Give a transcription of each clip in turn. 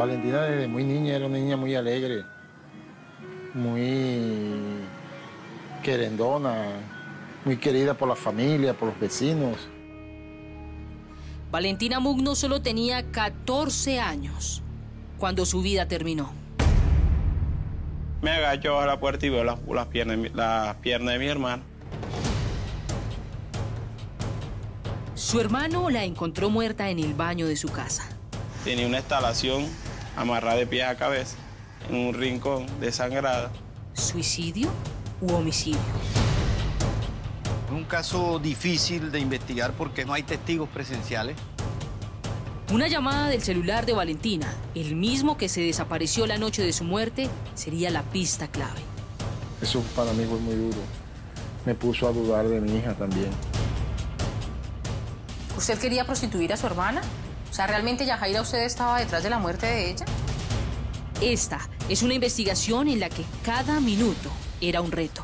Valentina desde muy niña era una niña muy alegre, muy querendona, muy querida por la familia, por los vecinos. Valentina Mugno solo tenía 14 años cuando su vida terminó. Me agacho a la puerta y veo las piernas de mi hermano. Su hermano la encontró muerta en el baño de su casa. Tenía una instalación amarrada de pies a cabeza, en un rincón, desangrada. ¿Suicidio u homicidio? Es un caso difícil de investigar porque no hay testigos presenciales. Una llamada del celular de Valentina, el mismo que se desapareció la noche de su muerte, sería la pista clave. Eso para mí fue muy duro. Me puso a dudar de mi hija también. ¿Usted quería prostituir a su hermana? O sea, ¿realmente Yajaira usted estaba detrás de la muerte de ella? Esta es una investigación en la que cada minuto era un reto.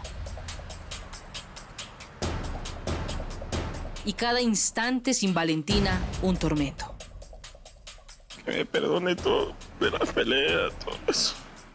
Y cada instante sin Valentina, un tormento. Que me perdone todo, de la pelea, todo eso.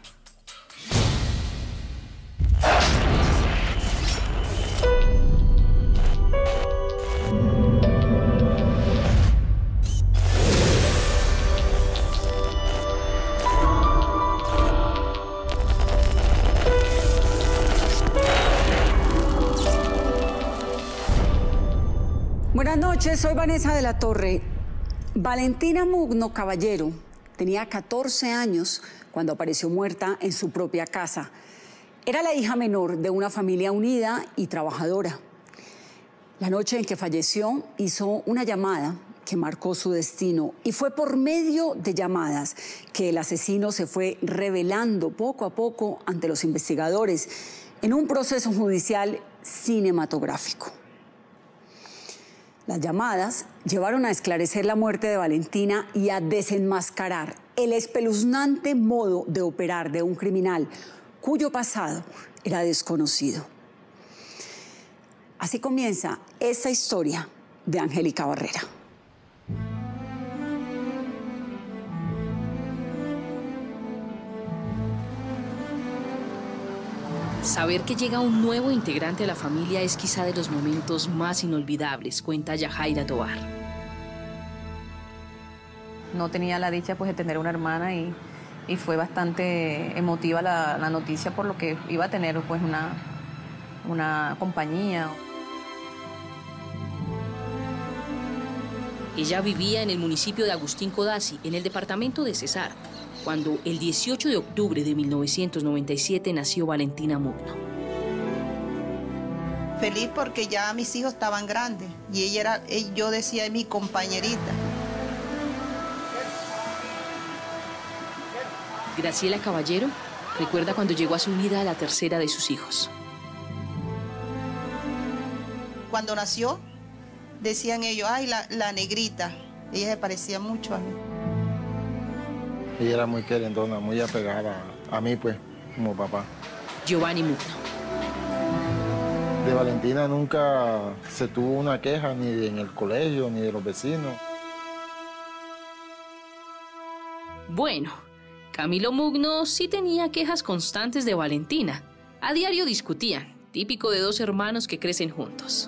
Buenas noches, soy Vanessa de la Torre. Valentina Mugno Caballero tenía 14 años cuando apareció muerta en su propia casa. Era la hija menor de una familia unida y trabajadora. La noche en que falleció hizo una llamada que marcó su destino y fue por medio de llamadas que el asesino se fue revelando poco a poco ante los investigadores en un proceso judicial cinematográfico. Las llamadas llevaron a esclarecer la muerte de Valentina y a desenmascarar el espeluznante modo de operar de un criminal cuyo pasado era desconocido. Así comienza esta historia de Angélica Barrera. Saber que llega un nuevo integrante a la familia es quizá de los momentos más inolvidables, cuenta Yajaira Tovar. No tenía la dicha pues de tener una hermana y fue bastante emotiva la noticia por lo que iba a tener pues una compañía. Ella vivía en el municipio de Agustín Codazzi, en el departamento de Cesar, cuando el 18 de octubre de 1997 nació Valentina Mugno. Feliz porque ya mis hijos estaban grandes y yo decía, mi compañerita. Graciela Caballero recuerda cuando llegó a su vida la tercera de sus hijos. Cuando nació, decían ellos, ay, la negrita. Ella se parecía mucho a mí. Ella era muy querendona, muy apegada a mí, pues, como papá. Giovanni Mugno. De Valentina nunca se tuvo una queja, ni en el colegio, ni de los vecinos. Bueno, Camilo Mugno sí tenía quejas constantes de Valentina. A diario discutían, típico de dos hermanos que crecen juntos.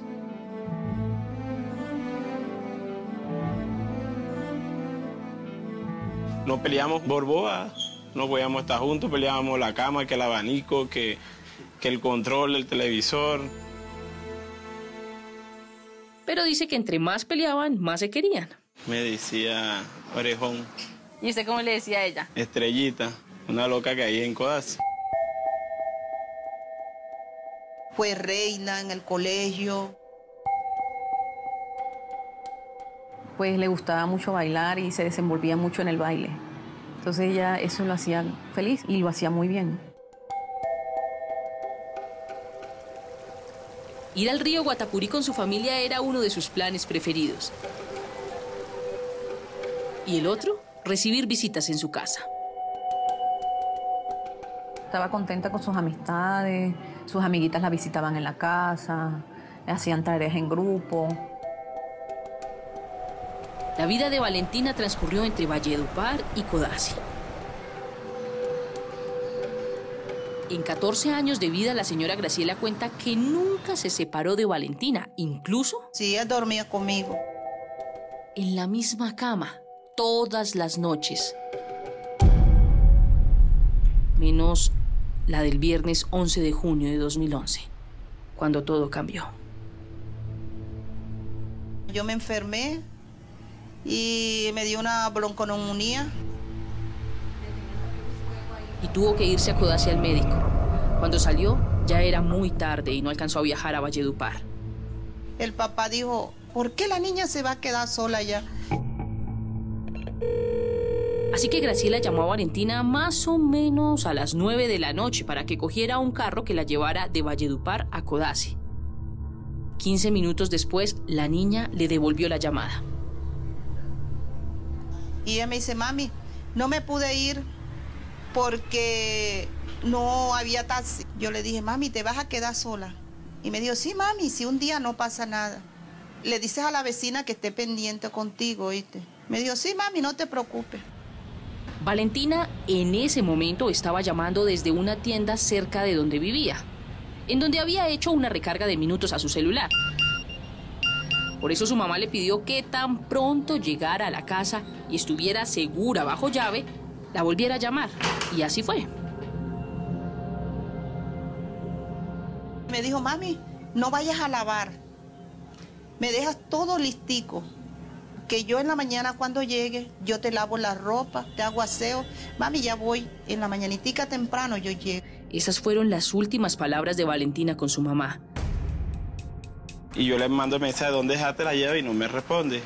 No peleamos por bodas, no podíamos estar juntos, peleábamos la cama, que el abanico, que el control del televisor. Pero dice que entre más peleaban, más se querían. Me decía orejón. ¿Y usted cómo le decía a ella? Estrellita, una loca que hay en Codazzi. Fue reina en el colegio. Pues le gustaba mucho bailar y se desenvolvía mucho en el baile. Entonces ella eso lo hacía feliz y lo hacía muy bien. Ir al río Guatapurí con su familia era uno de sus planes preferidos. Y el otro, recibir visitas en su casa. Estaba contenta con sus amistades, sus amiguitas la visitaban en la casa, hacían tareas en grupo. La vida de Valentina transcurrió entre Valledupar y Codazzi. En 14 años de vida, la señora Graciela cuenta que nunca se separó de Valentina, incluso Sí, él dormía conmigo. en la misma cama, todas las noches. Menos la del viernes 11 de junio de 2011, cuando todo cambió. Yo me enfermé y me dio una bronconeumonía. Y tuvo que irse a Codazzi al médico. Cuando salió, ya era muy tarde y no alcanzó a viajar a Valledupar. El papá dijo, ¿por qué la niña se va a quedar sola allá? Así que Graciela llamó a Valentina más o menos a las 9 de la noche para que cogiera un carro que la llevara de Valledupar a Codazzi. 15 minutos después, la niña le devolvió la llamada. Y ella me dice, mami, no me pude ir porque no había taxi. Yo le dije, mami, ¿te vas a quedar sola? Y me dijo, sí, mami, si un día no pasa nada. Le dices a la vecina que esté pendiente contigo, ¿oíste? Me dijo, sí, mami, no te preocupes. Valentina en ese momento estaba llamando desde una tienda cerca de donde vivía, en donde había hecho una recarga de minutos a su celular. Por eso su mamá le pidió que tan pronto llegara a la casa y estuviera segura bajo llave, la volviera a llamar. Y así fue. Me dijo, mami, no vayas a lavar. Me dejas todo listico. Que yo en la mañana cuando llegue, yo te lavo la ropa, te hago aseo. Mami, ya voy. En la mañanitica temprano yo llego. Esas fueron las últimas palabras de Valentina con su mamá. Y yo le mando el mensaje, ¿dónde dejaste la llave? Y no me responde.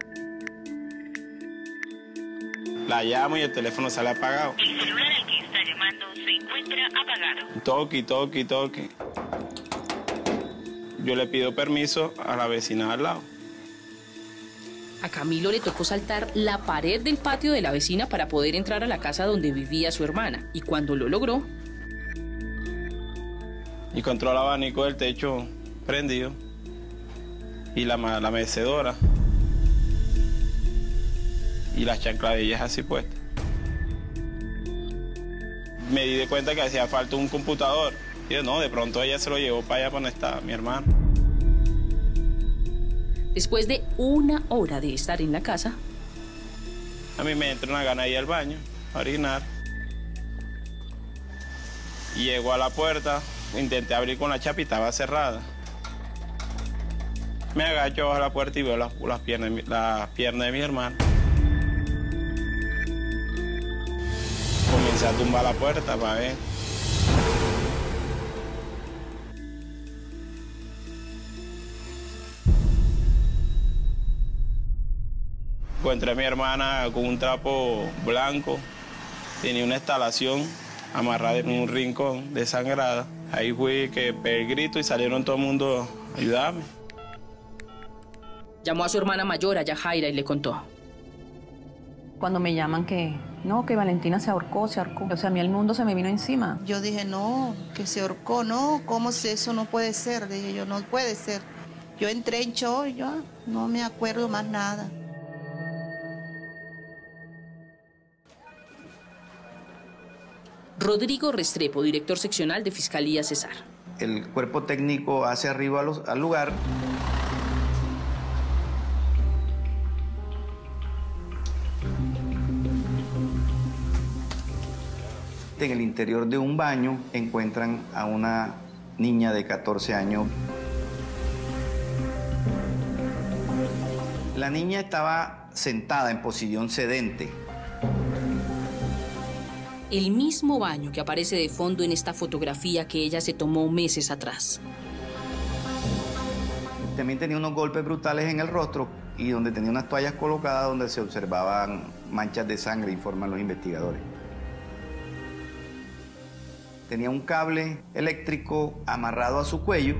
La llamo y el teléfono sale apagado. El celular al que está llamando se encuentra apagado. Toque, toque, toque. Yo le pido permiso a la vecina al lado. A Camilo le tocó saltar la pared del patio de la vecina para poder entrar a la casa donde vivía su hermana. Y cuando lo logró, Encontró el abanico del techo prendido y la mecedora y las chancladillas así puestas. Me di de cuenta que hacía falta un computador. Y yo, no, de pronto ella se lo llevó para allá donde estaba mi hermano. después de 1 hora de estar en la casa, A mí me entra una gana de ir al baño, a orinar. Y llego a la puerta, intenté abrir con la chapa y estaba cerrada. Me agacho bajo la puerta y veo las piernas de mi hermano. Comencé a tumbar la puerta para ver. Encontré a mi hermana con un trapo blanco. Tenía una instalación amarrada en un rincón, desangrada. Ahí fui que pegué el grito y salieron todo el mundo a ayudarme. llamó a su hermana mayor, a Yajaira, y le contó. Cuando me llaman que Valentina se ahorcó. O sea, a mí el mundo se me vino encima. Yo dije, no, que se ahorcó, no, ¿cómo se eso no puede ser? Dije yo, no puede ser. Yo entré en shock, yo no me acuerdo más nada. Rodrigo Restrepo, director seccional de Fiscalía Cesar. El cuerpo técnico hace arriba al lugar. En el interior de un baño encuentran a una niña de 14 años. La niña estaba sentada en posición sedente. El mismo baño que aparece de fondo en esta fotografía que ella se tomó meses atrás. También tenía unos golpes brutales en el rostro y donde tenía unas toallas colocadas donde se observaban manchas de sangre, informan los investigadores. Tenía un cable eléctrico amarrado a su cuello.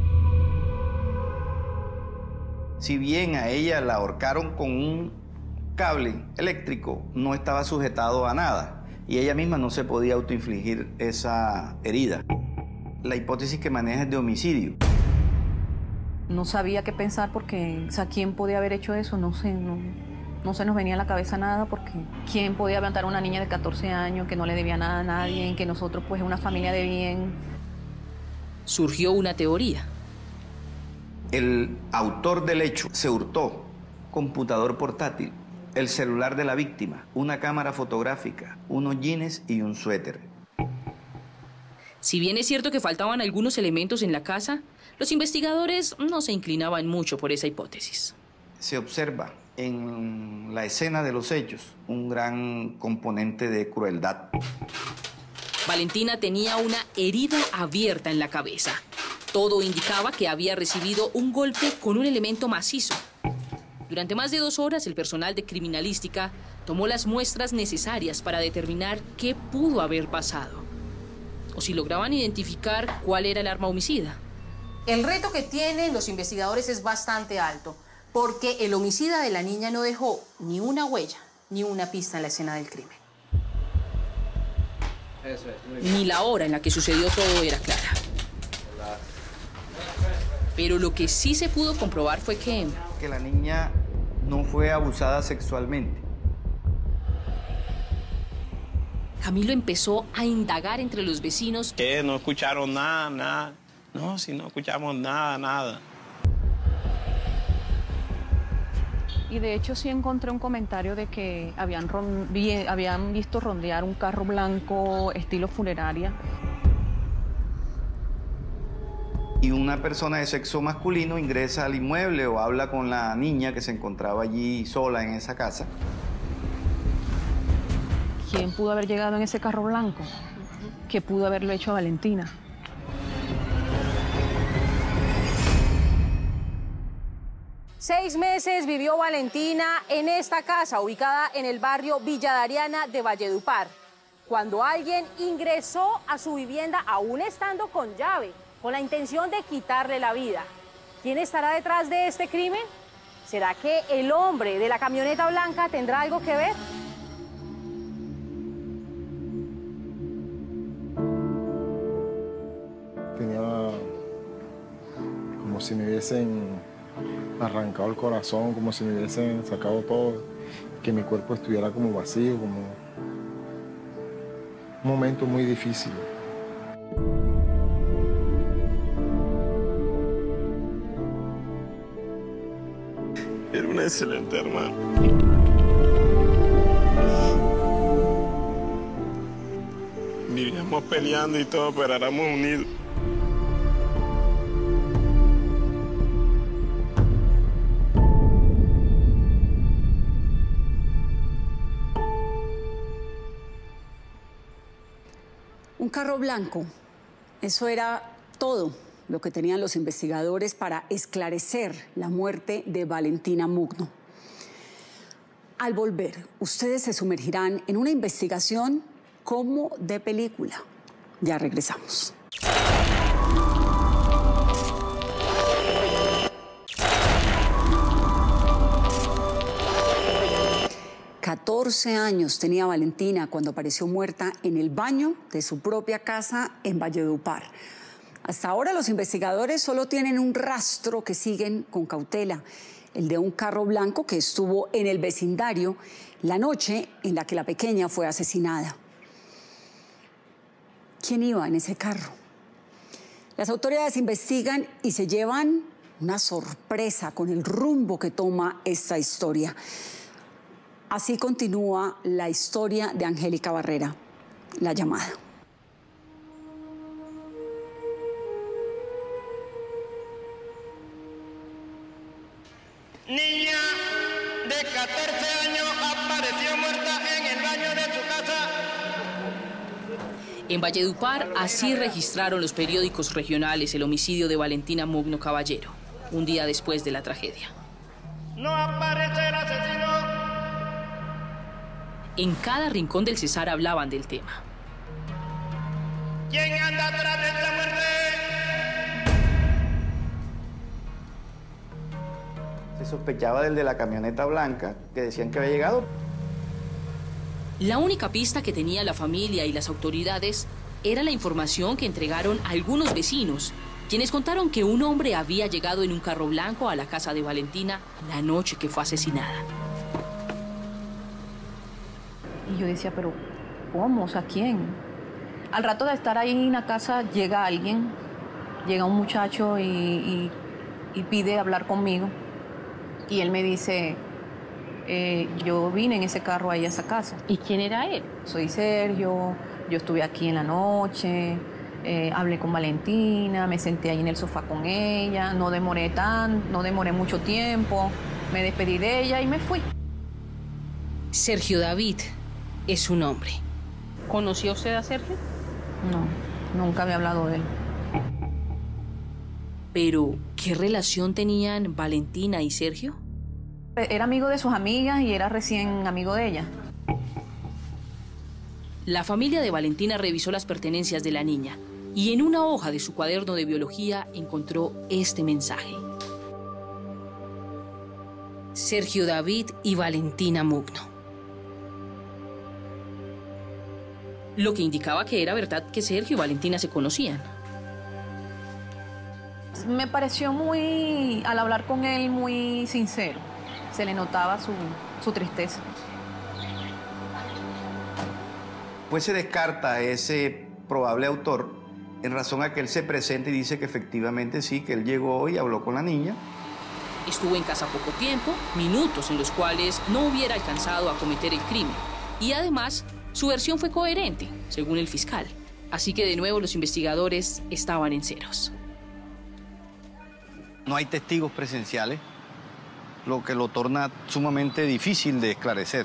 Si bien a ella la ahorcaron con un cable eléctrico, no estaba sujetado a nada y ella misma no se podía autoinfligir esa herida. La hipótesis que maneja es de homicidio. No sabía qué pensar porque, ¿quién podía haber hecho eso? No sé, No se nos venía a la cabeza nada porque ¿quién podía levantar a una niña de 14 años que no le debía nada a nadie, que nosotros pues una familia de bien? Surgió una teoría. El autor del hecho se hurtó computador portátil, el celular de la víctima, una cámara fotográfica, unos jeans y un suéter. Si bien es cierto que faltaban algunos elementos en la casa, los investigadores no se inclinaban mucho por esa hipótesis. Se observa en la escena de los hechos un gran componente de crueldad. Valentina tenía una herida abierta en la cabeza. Todo indicaba que había recibido un golpe con un elemento macizo. Durante más de 2 horas, el personal de criminalística tomó las muestras necesarias para determinar qué pudo haber pasado. O si lograban identificar cuál era el arma homicida. El reto que tienen los investigadores es bastante alto, porque el homicida de la niña no dejó ni una huella, ni una pista en la escena del crimen. Ni la hora en la que sucedió todo era clara. Pero lo que sí se pudo comprobar fue que la niña no fue abusada sexualmente. Camilo empezó a indagar entre los vecinos. ¿Qué? ¿No escucharon nada? No, si no escuchamos nada. Y de hecho sí encontré un comentario de que habían visto rondear un carro blanco estilo funeraria. Y una persona de sexo masculino ingresa al inmueble o habla con la niña que se encontraba allí sola en esa casa. ¿Quién pudo haber llegado en ese carro blanco? ¿Qué pudo haberlo hecho a Valentina? Seis meses vivió Valentina en esta casa, ubicada en el barrio Villa Dariana de Valledupar, cuando alguien ingresó a su vivienda aún estando con llave, con la intención de quitarle la vida. ¿Quién estará detrás de este crimen? ¿Será que el hombre de la camioneta blanca tendrá algo que ver? Tenía como si me hubiesen arrancado el corazón, como si me hubiesen sacado todo, que mi cuerpo estuviera como vacío, como un momento muy difícil. Era un excelente hermano. Vivíamos peleando y todo, pero éramos unidos. Un carro blanco, eso era todo lo que tenían los investigadores para esclarecer la muerte de Valentina Mugno. Al volver, ustedes se sumergirán en una investigación como de película. Ya regresamos. ...14 años tenía Valentina cuando apareció muerta en el baño de su propia casa en Valledupar. Hasta ahora los investigadores solo tienen un rastro que siguen con cautela, el de un carro blanco que estuvo en el vecindario la noche en la que la pequeña fue asesinada. ¿Quién iba en ese carro? Las autoridades investigan y se llevan una sorpresa con el rumbo que toma esta historia. Así continúa la historia de Angélica Barrera, La Llamada. Niña de 14 años apareció muerta en el baño de su casa. En Valledupar, así registraron los periódicos regionales el homicidio de Valentina Mugno Caballero, un día después de la tragedia. No aparece el asesino. En cada rincón del Cesar hablaban del tema. ¿Quién anda atrás de esta muerte? Se sospechaba del de la camioneta blanca, que decían que había llegado. La única pista que tenía la familia y las autoridades era la información que entregaron algunos vecinos, quienes contaron que un hombre había llegado en un carro blanco a la casa de Valentina la noche que fue asesinada. yo decía, pero ¿cómo? O sea, ¿quién? Al rato de estar ahí en la casa llega alguien, llega un muchacho y pide hablar conmigo. Y él me dice, yo vine en ese carro ahí a esa casa. ¿Y quién era él? Soy Sergio, yo estuve aquí en la noche, hablé con Valentina, me senté ahí en el sofá con ella, no demoré mucho tiempo, me despedí de ella y me fui. Sergio David es su nombre. ¿Conoció usted a Sergio? No, nunca había hablado de él. Pero, ¿qué relación tenían Valentina y Sergio? Era amigo de sus amigas y era recién amigo de ella. La familia de Valentina revisó las pertenencias de la niña y en una hoja de su cuaderno de biología encontró este mensaje. Sergio David y Valentina Mugno. Lo que indicaba que era verdad que Sergio y Valentina se conocían. Me pareció al hablar con él, muy sincero. Se le notaba su tristeza. Pues se descarta ese probable autor en razón a que él se presenta y dice que efectivamente sí, que él llegó y habló con la niña. Estuvo en casa poco tiempo, minutos en los cuales no hubiera alcanzado a cometer el crimen. Y además, su versión fue coherente, según el fiscal. Así que de nuevo los investigadores estaban en ceros. No hay testigos presenciales, lo que lo torna sumamente difícil de esclarecer.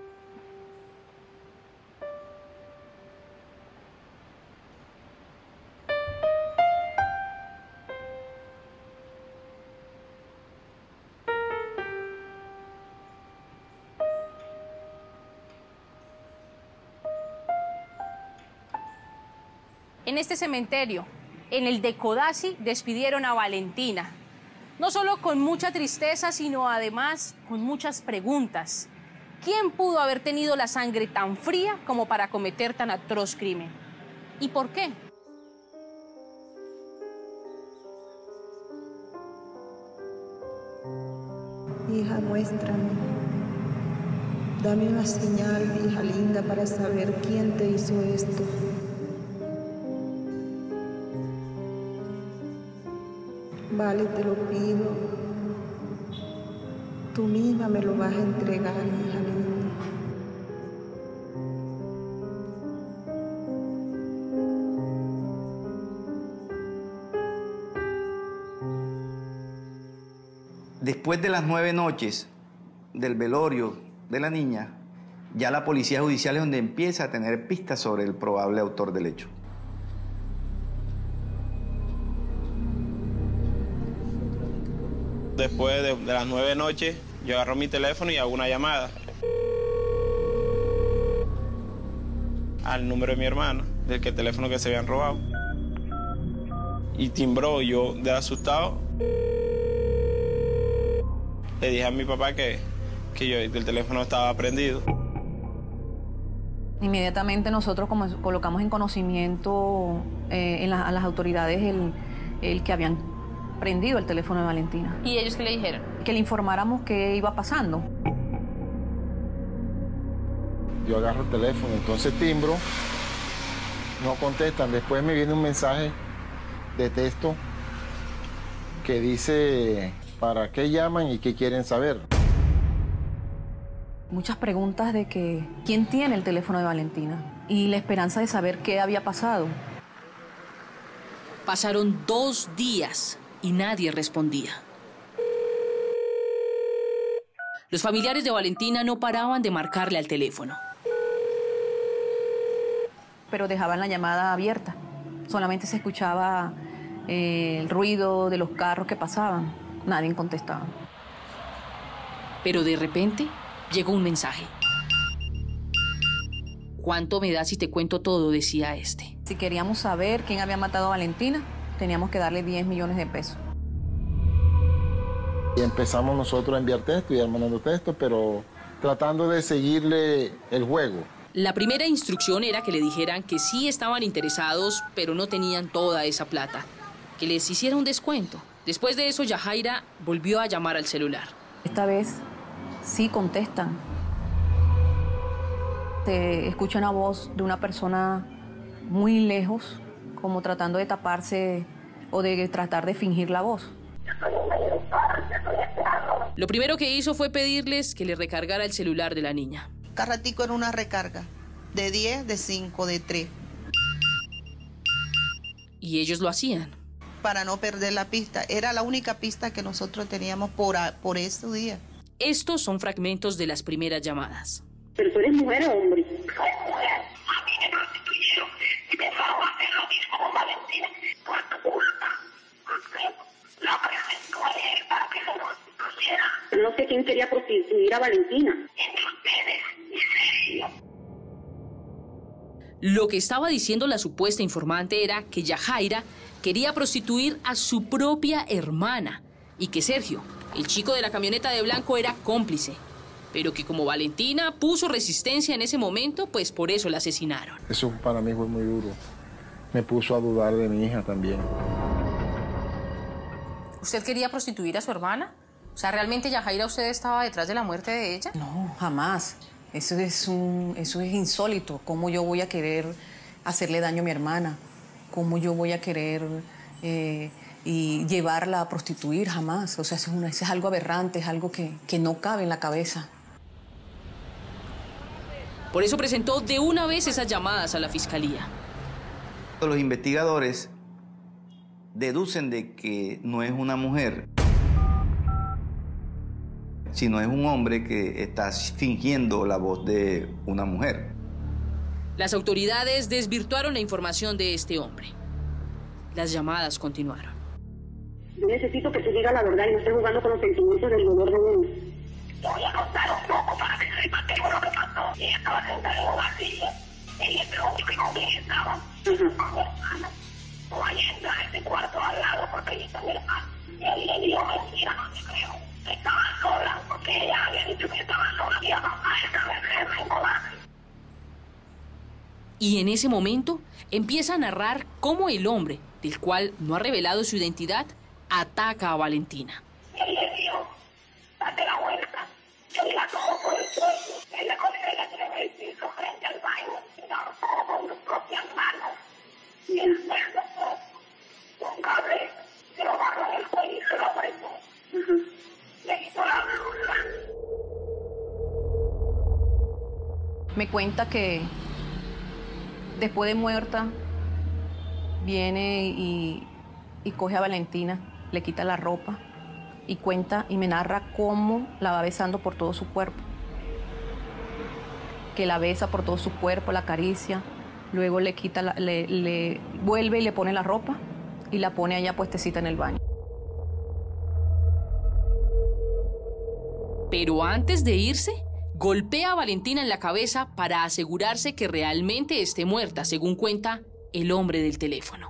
En este cementerio, en el de Codazzi, despidieron a Valentina. No solo con mucha tristeza, sino además con muchas preguntas. ¿Quién pudo haber tenido la sangre tan fría como para cometer tan atroz crimen? ¿Y por qué? Hija, muéstrame. Dame una señal, hija linda, para saber quién te hizo esto. Vale, te lo pido. Tú misma me lo vas a entregar, hija linda. Después de las 9 noches del velorio de la niña, ya la policía judicial es donde empieza a tener pistas sobre el probable autor del hecho. Después de las 9 noches, yo agarro mi teléfono y hago una llamada al número de mi hermana, del que el teléfono que se habían robado. Y timbró, yo de asustado le dije a mi papá que el teléfono estaba prendido. Inmediatamente nosotros colocamos en conocimiento a las autoridades el que habían prendido el teléfono de Valentina. ¿Y ellos qué le dijeron? Que le informáramos qué iba pasando. Yo agarro el teléfono, entonces timbro, no contestan. Después me viene un mensaje de texto que dice para qué llaman y qué quieren saber. Muchas preguntas de que quién tiene el teléfono de Valentina y la esperanza de saber qué había pasado. Pasaron 2 días y nadie respondía. Los familiares de Valentina no paraban de marcarle al teléfono. Pero dejaban la llamada abierta. Solamente se escuchaba el ruido de los carros que pasaban. Nadie contestaba. Pero de repente llegó un mensaje. ¿Cuánto me das si te cuento todo?, decía este. Si queríamos saber quién había matado a Valentina, teníamos que darle 10 millones de pesos. Y empezamos nosotros a enviar textos y a ir mandando textos, pero tratando de seguirle el juego. La primera instrucción era que le dijeran que sí estaban interesados, pero no tenían toda esa plata. Que les hiciera un descuento. Después de eso, Yajaira volvió a llamar al celular. Esta vez sí contestan. escucha una voz de una persona muy lejos, como tratando de taparse o de tratar de fingir la voz. Lo primero que hizo fue pedirles que le recargara el celular de la niña. Cada ratico era una recarga, de 10, de 5, de 3. Y ellos lo hacían. Para no perder la pista. Era la única pista que nosotros teníamos por ese día. Estos son fragmentos de las primeras llamadas. ¿Pero tú eres mujer o hombre? No sé quién quería prostituir a Valentina. Lo que estaba diciendo la supuesta informante era que Yajaira quería prostituir a su propia hermana y que Sergio, el chico de la camioneta de blanco, era cómplice, pero que como Valentina puso resistencia en ese momento, pues por eso la asesinaron. Eso para mí fue muy duro. Me puso a dudar de mi hija también. ¿Usted quería prostituir a su hermana? O sea, ¿realmente Yajaira usted estaba detrás de la muerte de ella? No, jamás. Eso es insólito. ¿Cómo yo voy a querer hacerle daño a mi hermana? ¿Cómo yo voy a querer y llevarla a prostituir? Jamás. O sea, eso es algo aberrante, es algo que no cabe en la cabeza. Por eso presentó de una vez esas llamadas a la fiscalía. Los investigadores deducen de que no es una mujer, sino es un hombre que está fingiendo la voz de una mujer. Las autoridades desvirtuaron la información de este hombre. Las llamadas continuaron. Yo necesito que tú digas la verdad y no estés jugando con los sentimientos del dolor de uno. Te voy a contar un poco para que sepas qué fue lo que pasó. Ella estaba sentada en una silla. Ella preguntó que con quién estaba. Con mi hermano. No vaya a entrar a ese cuarto al lado porque ella está mi hermano. Él le dijo mentira, no te creo. Estaba sola porque ella había dicho que estaba sola. Y a mamá estaba enferma en cobarde. Y en ese momento empieza a narrar cómo el hombre, del cual no ha revelado su identidad, ataca a Valentina. Él le dijo, date la vuelta. Yo la cojo por el cuello. Él la coge y la lleva al piso frente al baño. Y la cojo con sus propias manos. Y el cerdo, con cable, se lo agarró del cuello y se lo apretó. Le quitó la blusa. Me cuenta que después de muerta viene y coge a Valentina, le quita la ropa y cuenta y me narra cómo la va besando por todo su cuerpo. Que la besa por todo su cuerpo, la acaricia, luego le quita, le vuelve y le pone la ropa y la pone allá puestecita en el baño. Pero antes de irse, golpea a Valentina en la cabeza para asegurarse que realmente esté muerta, según cuenta el hombre del teléfono.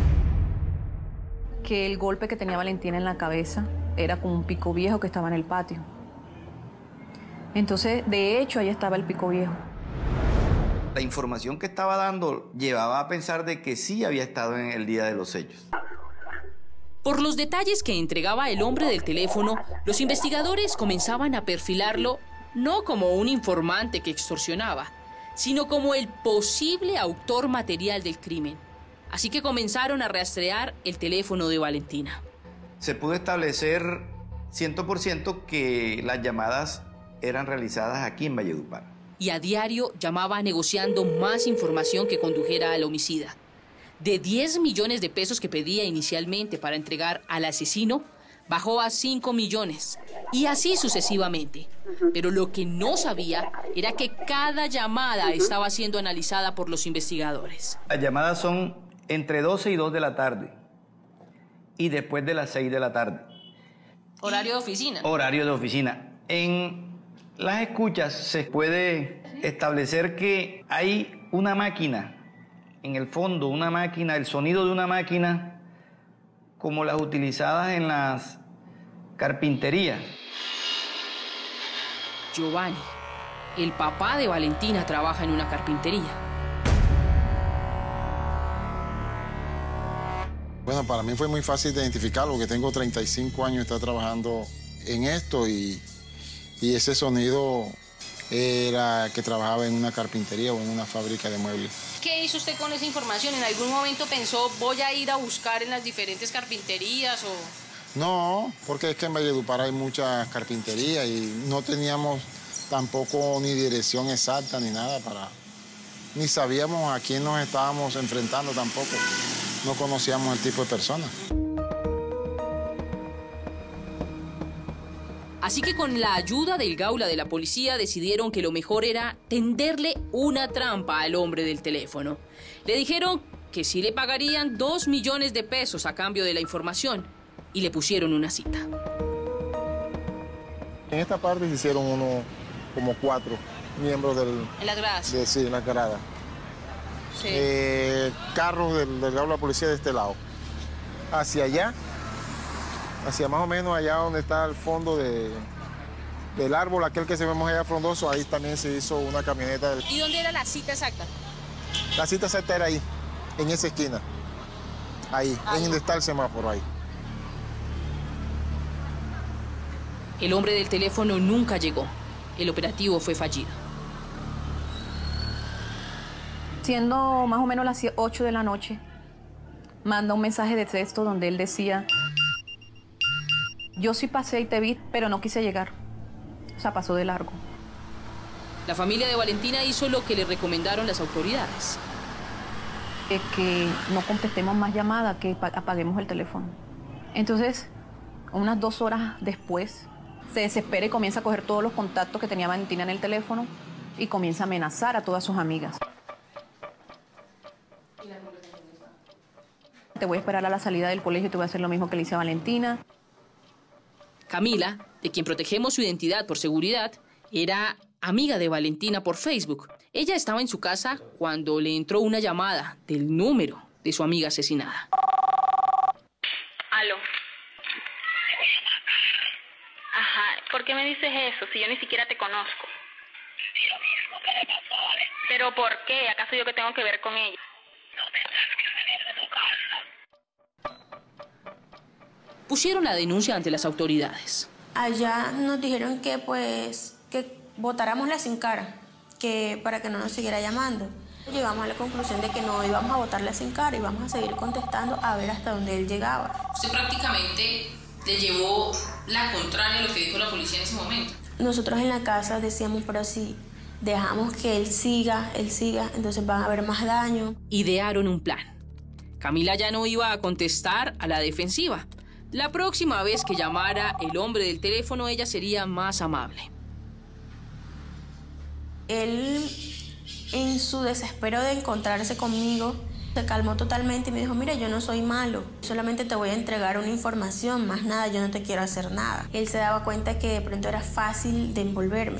Que el golpe que tenía Valentina en la cabeza era como un pico viejo que estaba en el patio. Entonces, de hecho, ahí estaba el pico viejo. La información que estaba dando llevaba a pensar de que sí había estado en el día de los hechos. Por los detalles que entregaba el hombre del teléfono, los investigadores comenzaban a perfilarlo no como un informante que extorsionaba, sino como el posible autor material del crimen. Así que comenzaron a rastrear el teléfono de Valentina. Se pudo establecer 100% que las llamadas eran realizadas aquí en Valledupar. Y a diario llamaba negociando más información que condujera al homicida. De 10 millones de pesos que pedía inicialmente para entregar al asesino, bajó a 5 millones. Y así sucesivamente. Pero lo que no sabía era que cada llamada estaba siendo analizada por los investigadores. Las llamadas son entre 12 y 2 de la tarde. Y después de las 6 de la tarde. ¿Horario de oficina? Horario de oficina. En las escuchas se puede establecer que hay una máquina, en el fondo una máquina, el sonido de una máquina como las utilizadas en las carpinterías. Giovanni, el papá de Valentina, trabaja en una carpintería. Bueno, para mí fue muy fácil de identificarlo, porque tengo 35 años de estar trabajando en esto y ese sonido era que trabajaba en una carpintería o en una fábrica de muebles. ¿Qué hizo usted con esa información? ¿En algún momento pensó, voy a ir a buscar en las diferentes carpinterías o...? No, porque es que en Valledupar hay muchas carpinterías y no teníamos tampoco ni dirección exacta ni nada para... Ni sabíamos a quién nos estábamos enfrentando tampoco. No conocíamos el tipo de personas. Así que con la ayuda del Gaula de la policía decidieron que lo mejor era tenderle una trampa al hombre del teléfono. Le dijeron que sí le pagarían 2 millones de pesos a cambio de la información y le pusieron una cita. En esta parte se hicieron como 4 miembros del... ¿En las gradas? Sí, en las gradas. Sí. Carros del Gaula de la policía de este lado. Hacia allá. Hacia más o menos allá donde está el fondo del árbol, aquel que se vemos allá frondoso, ahí también se hizo una camioneta. ¿Y dónde era la cita exacta? La cita exacta era ahí, en esa esquina. Ahí, en donde está el semáforo, ahí. El hombre del teléfono nunca llegó. El operativo fue fallido. Siendo más o menos las 8 de la noche, manda un mensaje de texto donde él decía: yo sí pasé y te vi, pero no quise llegar. O sea, pasó de largo. La familia de Valentina hizo lo que le recomendaron las autoridades. Que no contestemos más llamadas, que apaguemos el teléfono. Entonces, unas 2 horas después, se desespera y comienza a coger todos los contactos que tenía Valentina en el teléfono y comienza a amenazar a todas sus amigas. Te voy a esperar a la salida del colegio y te voy a hacer lo mismo que le hice a Valentina. Camila, de quien protegemos su identidad por seguridad, era amiga de Valentina por Facebook. Ella estaba en su casa cuando le entró una llamada del número de su amiga asesinada. Aló. Ajá, ¿por qué me dices eso si yo ni siquiera te conozco? Lo mismo que le pasó a Valentina. ¿Pero por qué? ¿Acaso yo qué tengo que ver con ella? No tendrás que salir de tu casa. Pusieron la denuncia ante las autoridades. Allá nos dijeron que que votáramos la sin cara, que para que no nos siguiera llamando. Llegamos a la conclusión de que no íbamos a votarla sin cara y vamos a seguir contestando a ver hasta dónde él llegaba. Usted prácticamente le llevó la contraria a lo que dijo la policía en ese momento. Nosotros en la casa decíamos, pero si dejamos que él siga, entonces van a haber más daño. Idearon un plan. Camila ya no iba a contestar a la defensiva. La próxima vez que llamara el hombre del teléfono, ella sería más amable. Él, en su desespero de encontrarse conmigo, se calmó totalmente y me dijo: mira, yo no soy malo, solamente te voy a entregar una información, más nada, yo no te quiero hacer nada. Él se daba cuenta que de pronto era fácil de envolverme.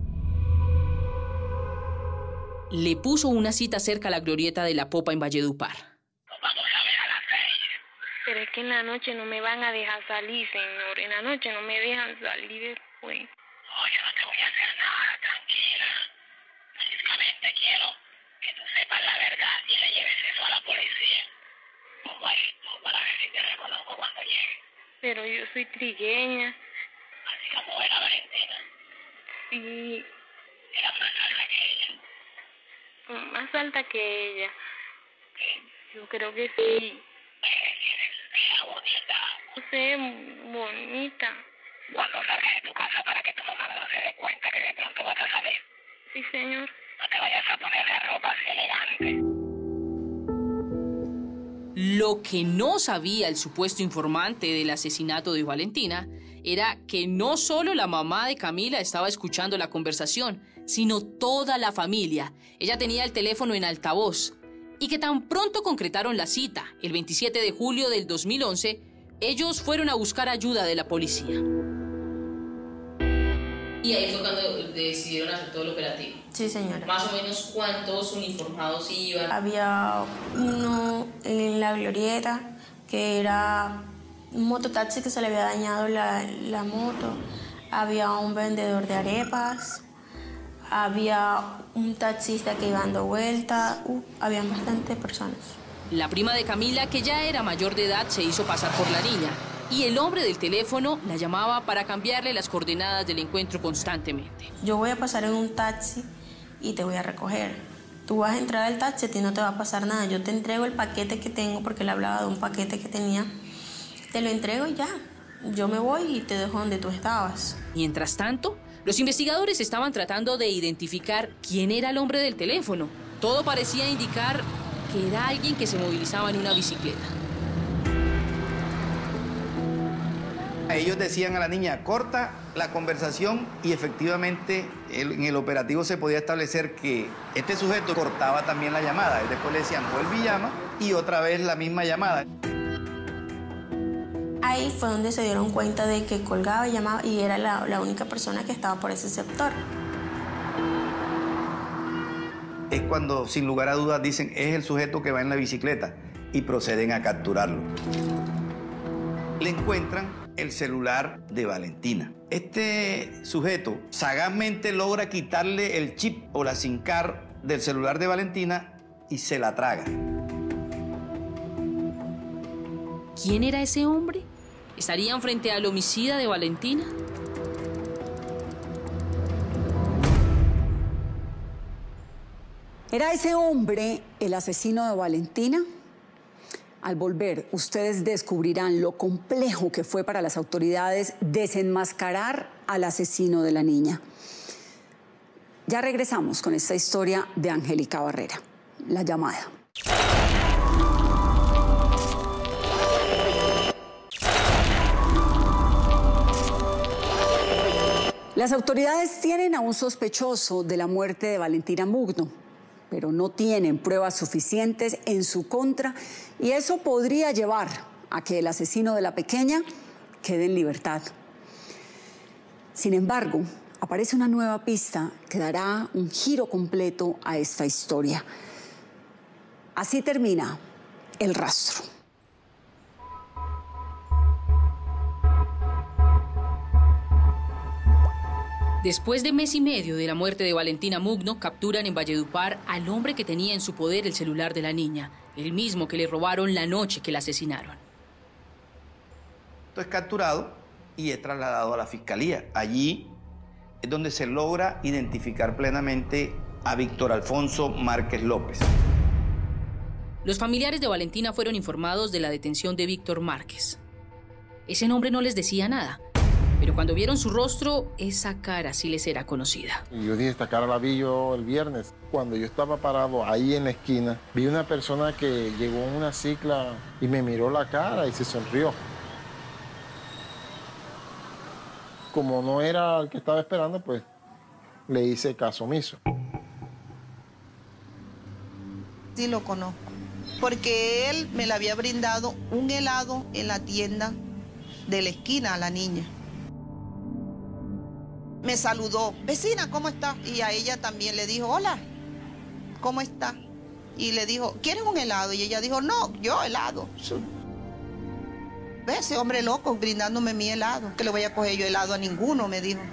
Le puso una cita cerca a la glorieta de la Popa en Valledupar. Pero es que en la noche no me van a dejar salir, señor. En la noche no me dejan salir después. No, yo no te voy a hacer nada, tranquila. Únicamente quiero que tú sepas la verdad y le lleves eso a la policía. ¿Cómo eres tú para ver si te reconozco cuando llegue? Pero yo soy trigueña. Así como era Valentina. Sí. Era más alta que ella. Más alta que ella. Yo creo que sí. Era bonita. No sé, bonita. Cuando salgas de tu casa para que tu mamá no se dé cuenta que de pronto vas a salir. Sí, señor. No te vayas a poner de ropa así elegante. Lo que no sabía el supuesto informante del asesinato de Valentina era que no solo la mamá de Camila estaba escuchando la conversación, sino toda la familia. Ella tenía el teléfono en altavoz. Y que tan pronto concretaron la cita, el 27 de julio del 2011, ellos fueron a buscar ayuda de la policía. Y ahí fue cuando decidieron hacer todo el operativo. Sí, señora. Más o menos, ¿cuántos uniformados iban? Había uno en la glorieta, que era un mototaxi que se le había dañado la moto. Había un vendedor de arepas. Había un taxista que iba dando vueltas. Habían bastantes personas. La prima de Camila, que ya era mayor de edad, se hizo pasar por la niña y el hombre del teléfono la llamaba para cambiarle las coordenadas del encuentro constantemente. Yo voy a pasar en un taxi y te voy a recoger. Tú vas a entrar al taxi, a ti no te va a pasar nada. Yo te entrego el paquete que tengo, porque él hablaba de un paquete que tenía. Te lo entrego y ya. Yo me voy y te dejo donde tú estabas. Mientras tanto, los investigadores estaban tratando de identificar quién era el hombre del teléfono. Todo parecía indicar que era alguien que se movilizaba en una bicicleta. Ellos decían a la niña, corta la conversación, y efectivamente en el operativo se podía establecer que este sujeto cortaba también la llamada. Y después le decían, vuelve y llama, y otra vez la misma llamada. Ahí fue donde se dieron cuenta de que colgaba y llamaba y era la única persona que estaba por ese sector. Es cuando, sin lugar a dudas, dicen, es el sujeto que va en la bicicleta, y proceden a capturarlo. Le encuentran el celular de Valentina. Este sujeto sagazmente logra quitarle el chip o la SIM card del celular de Valentina y se la traga. ¿Quién era ese hombre? ¿Estarían frente al homicida de Valentina? ¿Era ese hombre el asesino de Valentina? Al volver, ustedes descubrirán lo complejo que fue para las autoridades desenmascarar al asesino de la niña. Ya regresamos con esta historia de Angélica Barrera, La Llamada. Las autoridades tienen a un sospechoso de la muerte de Valentina Mugno, pero no tienen pruebas suficientes en su contra, y eso podría llevar a que el asesino de la pequeña quede en libertad. Sin embargo, aparece una nueva pista que dará un giro completo a esta historia. Así termina El Rastro. Después de mes y medio de la muerte de Valentina Mugno, capturan en Valledupar al hombre que tenía en su poder el celular de la niña, el mismo que le robaron la noche que la asesinaron. Es capturado y es trasladado a la fiscalía. Allí es donde se logra identificar plenamente a Víctor Alfonso Márquez López. Los familiares de Valentina fueron informados de la detención de Víctor Márquez. Ese nombre no les decía nada, pero cuando vieron su rostro, esa cara sí les era conocida. Y yo dije, esta cara la vi yo el viernes. Cuando yo estaba parado ahí en la esquina, vi una persona que llegó en una cicla y me miró la cara y se sonrió. Como no era el que estaba esperando, pues le hice caso omiso. Sí lo conozco, porque él me le había brindado un helado en la tienda de la esquina a la niña. Me saludó, vecina, ¿cómo estás? Y a ella también le dijo, hola, ¿cómo estás? Y le dijo, ¿quieres un helado? Y ella dijo, no, yo helado. ¿Ves ese hombre loco brindándome mi helado? Que le voy a coger yo helado a ninguno, me dijo.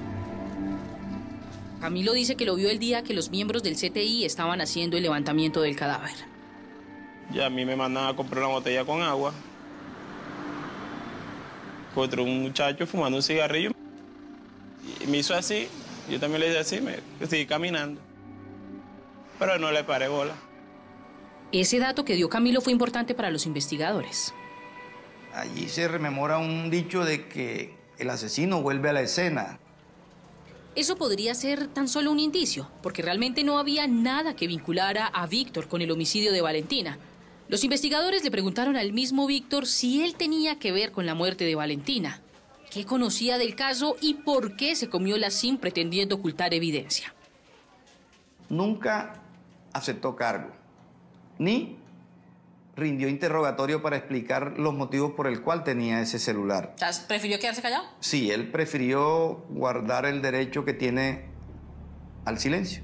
Camilo dice que lo vio el día que los miembros del CTI estaban haciendo el levantamiento del cadáver. Y a mí me mandan a comprar una botella con agua. Encontré un muchacho fumando un cigarrillo. Y me hizo así, yo también le hice así, me seguí caminando. Pero no le paré bola. Ese dato que dio Camilo fue importante para los investigadores. Allí se rememora un dicho de que el asesino vuelve a la escena. Eso podría ser tan solo un indicio, porque realmente no había nada que vinculara a Víctor con el homicidio de Valentina. Los investigadores le preguntaron al mismo Víctor si él tenía que ver con la muerte de Valentina, qué conocía del caso y por qué se comió la SIM pretendiendo ocultar evidencia. Nunca aceptó cargo, ni rindió interrogatorio para explicar los motivos por el cual tenía ese celular. O sea, ¿prefirió quedarse callado? Sí, él prefirió guardar el derecho que tiene al silencio.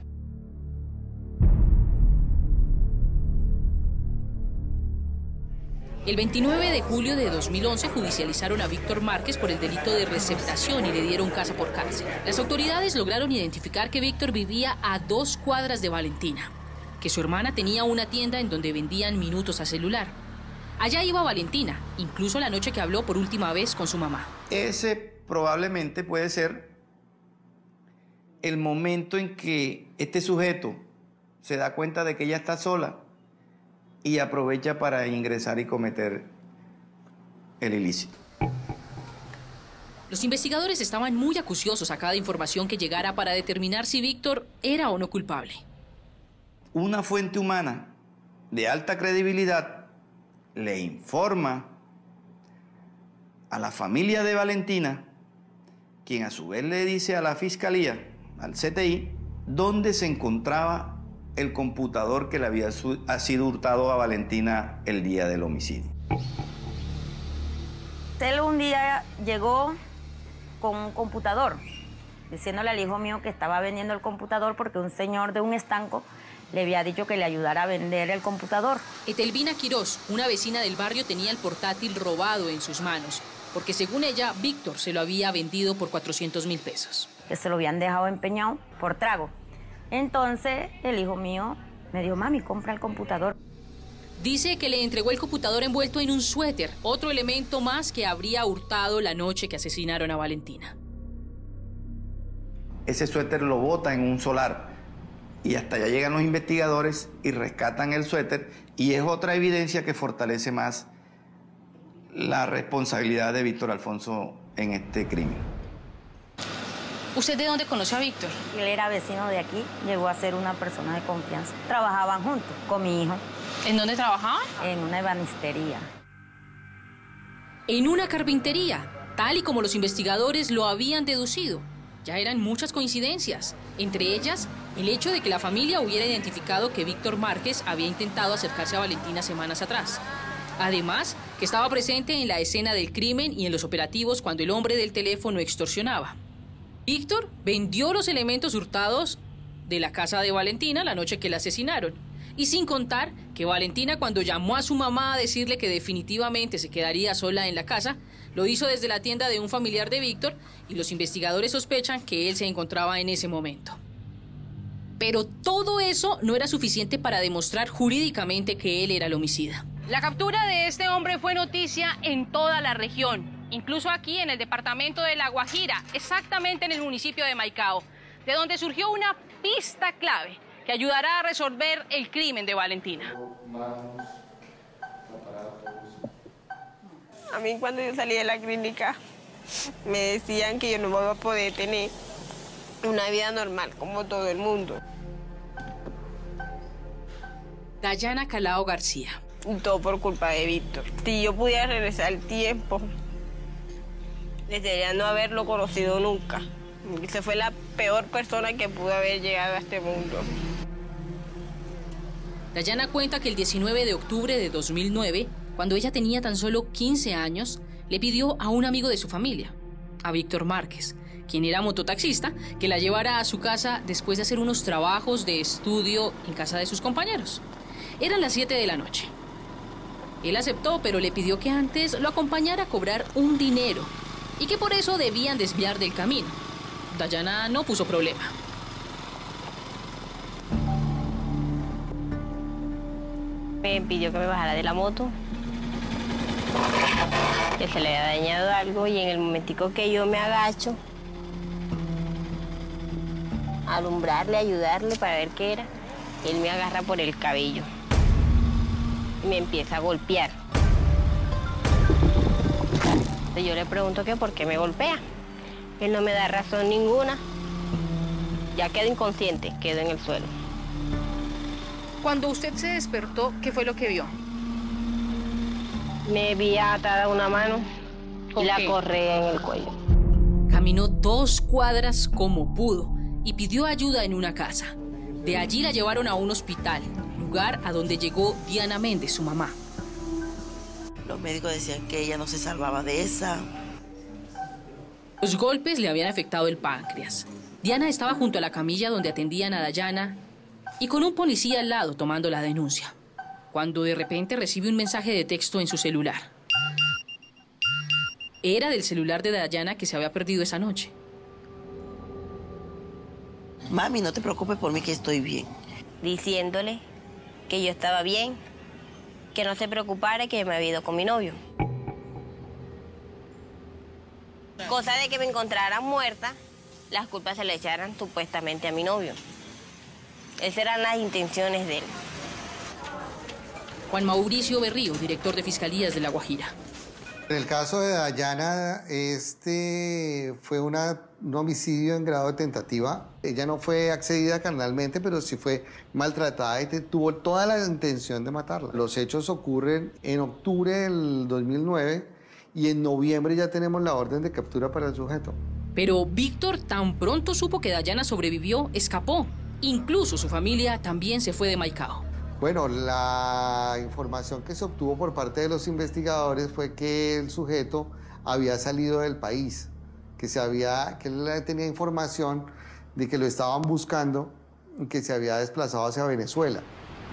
El 29 de julio de 2011 judicializaron a Víctor Márquez por el delito de receptación y le dieron casa por cárcel. Las autoridades lograron identificar que Víctor vivía a 2 cuadras de Valentina, que su hermana tenía una tienda en donde vendían minutos a celular. Allá iba Valentina, incluso la noche que habló por última vez con su mamá. Ese probablemente puede ser el momento en que este sujeto se da cuenta de que ella está sola y aprovecha para ingresar y cometer el ilícito. Los investigadores estaban muy acuciosos a cada información que llegara para determinar si Víctor era o no culpable. Una fuente humana de alta credibilidad le informa a la familia de Valentina, quien a su vez le dice a la fiscalía, al CTI, dónde se encontraba el computador que le había sido hurtado a Valentina el día del homicidio. Él un día llegó con un computador, diciéndole al hijo mío que estaba vendiendo el computador porque un señor de un estanco le había dicho que le ayudara a vender el computador. Etelvina Quirós, una vecina del barrio, tenía el portátil robado en sus manos, porque según ella, Víctor se lo había vendido por 400.000 pesos. Que se lo habían dejado empeñado por trago. Entonces, el hijo mío me dijo, mami, compra el computador. Dice que le entregó el computador envuelto en un suéter, otro elemento más que habría hurtado la noche que asesinaron a Valentina. Ese suéter lo bota en un solar y hasta allá llegan los investigadores y rescatan el suéter, y es otra evidencia que fortalece más la responsabilidad de Víctor Alfonso en este crimen. ¿Usted de dónde conoció a Víctor? Él era vecino de aquí, llegó a ser una persona de confianza. Trabajaban juntos con mi hijo. ¿En dónde trabajaban? En una ebanistería. En una carpintería, tal y como los investigadores lo habían deducido. Ya eran muchas coincidencias, entre ellas el hecho de que la familia hubiera identificado que Víctor Márquez había intentado acercarse a Valentina semanas atrás. Además, que estaba presente en la escena del crimen y en los operativos cuando el hombre del teléfono extorsionaba. Víctor vendió los elementos hurtados de la casa de Valentina la noche que la asesinaron. Y sin contar que Valentina, cuando llamó a su mamá a decirle que definitivamente se quedaría sola en la casa, lo hizo desde la tienda de un familiar de Víctor, y los investigadores sospechan que él se encontraba en ese momento. Pero todo eso no era suficiente para demostrar jurídicamente que él era el homicida. La captura de este hombre fue noticia en toda la región, incluso aquí en el departamento de La Guajira, exactamente en el municipio de Maicao, de donde surgió una pista clave que ayudará a resolver el crimen de Valentina. A mí cuando yo salí de la clínica me decían que yo no iba a poder tener una vida normal como todo el mundo. Dayana Calao García. Y todo por culpa de Víctor. Si yo pudiera regresar el tiempo, desearía no haberlo conocido nunca. Esa fue la peor persona que pudo haber llegado a este mundo. Dayana cuenta que el 19 de octubre de 2009, cuando ella tenía tan solo 15 años, le pidió a un amigo de su familia, a Víctor Márquez, quien era mototaxista, que la llevara a su casa después de hacer unos trabajos de estudio en casa de sus compañeros. Eran las 7 de la noche. Él aceptó, pero le pidió que antes lo acompañara a cobrar un dinero y que por eso debían desviar del camino. Dayana no puso problema. Me pidió que me bajara de la moto, que se le había dañado algo, y en el momentico que yo me agacho, a alumbrarle, ayudarle para ver qué era, él me agarra por el cabello y me empieza a golpear. Entonces yo le pregunto que por qué me golpea. Él no me da razón ninguna. Ya quedo inconsciente, quedo en el suelo. Cuando usted se despertó, ¿qué fue lo que vio? Me vi atada a una mano y la correa en el cuello. Caminó 2 cuadras como pudo y pidió ayuda en una casa. De allí la llevaron a un hospital, lugar a donde llegó Diana Méndez, su mamá. Los médicos decían que ella no se salvaba de esa. Los golpes le habían afectado el páncreas. Diana estaba junto a la camilla donde atendían a Dayana y con un policía al lado tomando la denuncia, cuando de repente recibe un mensaje de texto en su celular. Era del celular de Dayana, que se había perdido esa noche. Mami, no te preocupes por mí, que estoy bien. Diciéndole que yo estaba bien, que no se preocupara, que me había ido con mi novio. Cosa de que me encontraran muerta, las culpas se le echaran supuestamente a mi novio. Esas eran las intenciones de él. Juan Mauricio Berrío, director de Fiscalías de La Guajira. En el caso de Dayana, fue un homicidio en grado de tentativa. Ella no fue accedida carnalmente, pero sí fue maltratada y tuvo toda la intención de matarla. Los hechos ocurren en octubre del 2009 y en noviembre ya tenemos la orden de captura para el sujeto. Pero Víctor tan pronto supo que Dayana sobrevivió, escapó. Incluso su familia también se fue de Maicao. Bueno, la información que se obtuvo por parte de los investigadores fue que el sujeto había salido del país, que él tenía información de que lo estaban buscando y que se había desplazado hacia Venezuela.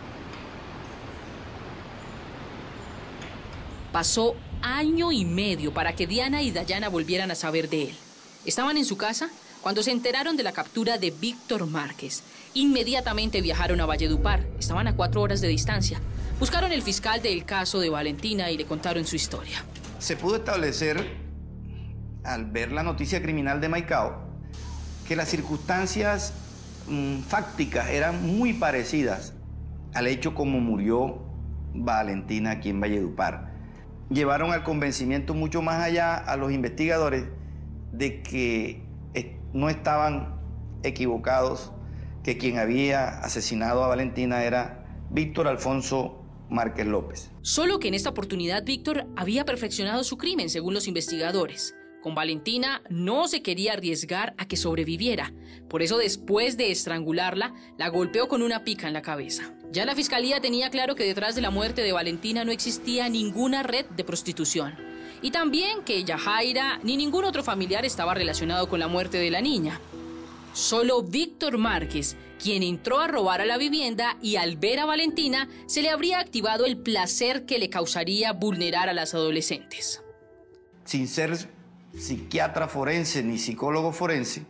Pasó año y medio para que Diana y Dayana volvieran a saber de él. Estaban en su casa cuando se enteraron de la captura de Víctor Márquez. Inmediatamente viajaron a Valledupar. Estaban a 4 horas de distancia. Buscaron el fiscal del caso de Valentina y le contaron su historia. Se pudo establecer, al ver la noticia criminal de Maicao, que las circunstancias fácticas eran muy parecidas al hecho como murió Valentina aquí en Valledupar. Llevaron al convencimiento mucho más allá a los investigadores de que no estaban equivocados, que quien había asesinado a Valentina era Víctor Alfonso Márquez López. Solo que en esta oportunidad Víctor había perfeccionado su crimen, según los investigadores. Con Valentina no se quería arriesgar a que sobreviviera. Por eso, después de estrangularla, la golpeó con una pica en la cabeza. Ya la fiscalía tenía claro que detrás de la muerte de Valentina no existía ninguna red de prostitución. Y también que Yajaira ni ningún otro familiar estaba relacionado con la muerte de la niña. Solo Víctor Márquez, quien entró a robar a la vivienda y al ver a Valentina se le habría activado el placer que le causaría vulnerar a las adolescentes. Sin ser psiquiatra forense ni psicólogo forense,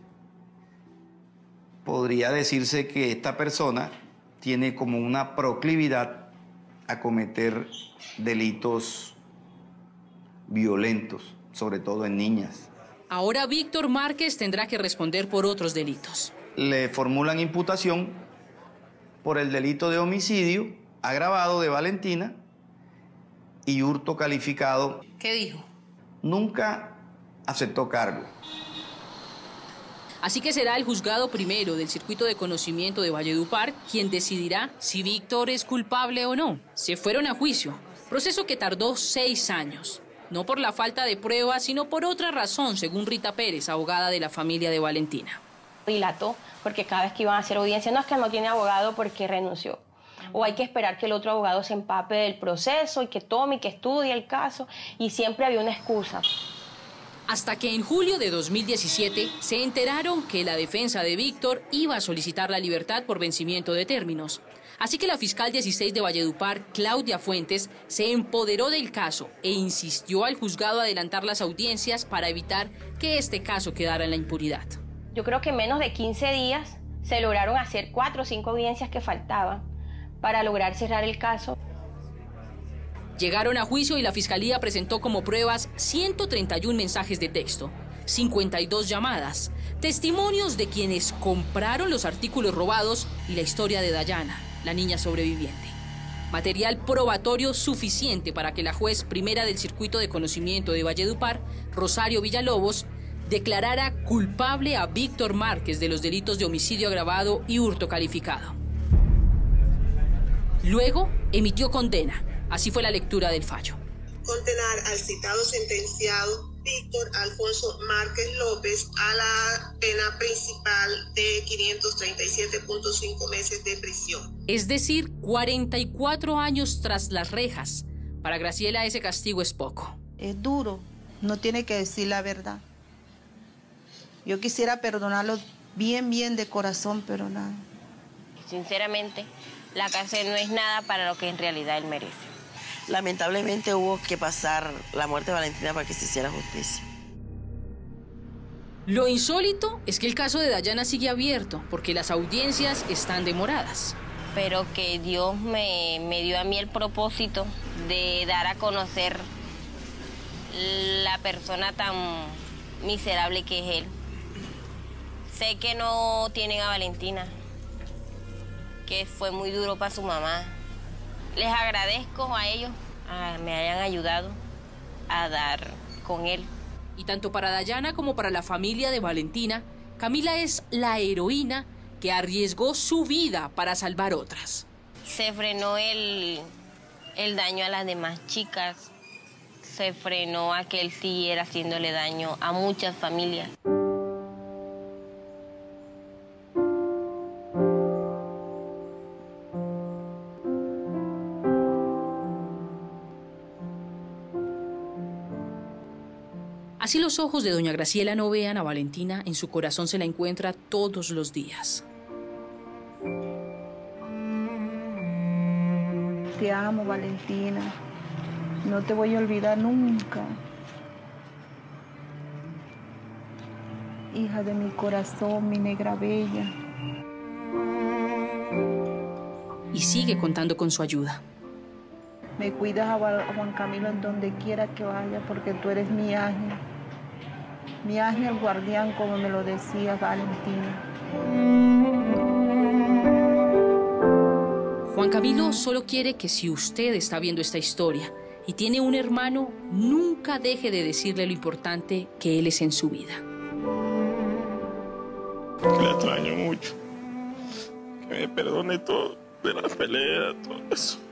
podría decirse que esta persona tiene como una proclividad a cometer delitos violentos, sobre todo en niñas. Ahora Víctor Márquez tendrá que responder por otros delitos. Le formulan imputación por el delito de homicidio agravado de Valentina y hurto calificado. ¿Qué dijo? Nunca aceptó cargo. Así que será el juzgado primero del circuito de conocimiento de Valledupar quien decidirá si Víctor es culpable o no. Se fueron a juicio, proceso que tardó 6 años. No por la falta de pruebas, sino por otra razón, según Rita Pérez, abogada de la familia de Valentina. Dilató, porque cada vez que iban a hacer audiencia, no es que no tiene abogado porque renunció. O hay que esperar que el otro abogado se empape del proceso y que tome y que estudie el caso. Y siempre había una excusa. Hasta que en julio de 2017 se enteraron que la defensa de Víctor iba a solicitar la libertad por vencimiento de términos. Así que la fiscal 16 de Valledupar, Claudia Fuentes, se empoderó del caso e insistió al juzgado a adelantar las audiencias para evitar que este caso quedara en la impunidad. Yo creo que en menos de 15 días se lograron hacer 4 o 5 audiencias que faltaban para lograr cerrar el caso. Llegaron a juicio y la fiscalía presentó como pruebas 131 mensajes de texto, 52 llamadas, testimonios de quienes compraron los artículos robados y la historia de Dayana, la niña sobreviviente. Material probatorio suficiente para que la juez primera del circuito de conocimiento de Valledupar, Rosario Villalobos, declarara culpable a Víctor Márquez de los delitos de homicidio agravado y hurto calificado. Luego emitió condena. Así fue la lectura del fallo. Condenar al citado sentenciado Víctor Alfonso Márquez López a la pena principal de 537.5 meses de prisión. Es decir, 44 años tras las rejas. Para Graciela ese castigo es poco. Es duro, no tiene que decir la verdad. Yo quisiera perdonarlo bien de corazón, pero nada. Sinceramente, la cárcel no es nada para lo que en realidad él merece. Lamentablemente hubo que pasar la muerte de Valentina para que se hiciera justicia. Lo insólito es que el caso de Dayana sigue abierto porque las audiencias están demoradas. pero que Dios me dio a mí el propósito de dar a conocer la persona tan miserable que es él. Sé que no tienen a Valentina, que fue muy duro para su mamá. Les agradezco a ellos, me hayan ayudado a dar con él. Y tanto para Dayana como para la familia de Valentina, Camila es la heroína que arriesgó su vida para salvar otras. Se frenó el daño a las demás chicas, se frenó a que él siguiera haciéndole daño a muchas familias. Así los ojos de doña Graciela no vean a Valentina, en su corazón se la encuentra todos los días. Te amo, Valentina. No te voy a olvidar nunca. Hija de mi corazón, mi negra bella. Y sigue contando con su ayuda. Me cuidas a Juan Camilo en donde quiera que vaya, porque tú eres mi ángel. Mi ángel guardián, como me lo decía Valentina. Juan Camilo solo quiere que si usted está viendo esta historia y tiene un hermano, nunca deje de decirle lo importante que él es en su vida. Le extraño mucho. Que me perdone todo, de las peleas, todo eso.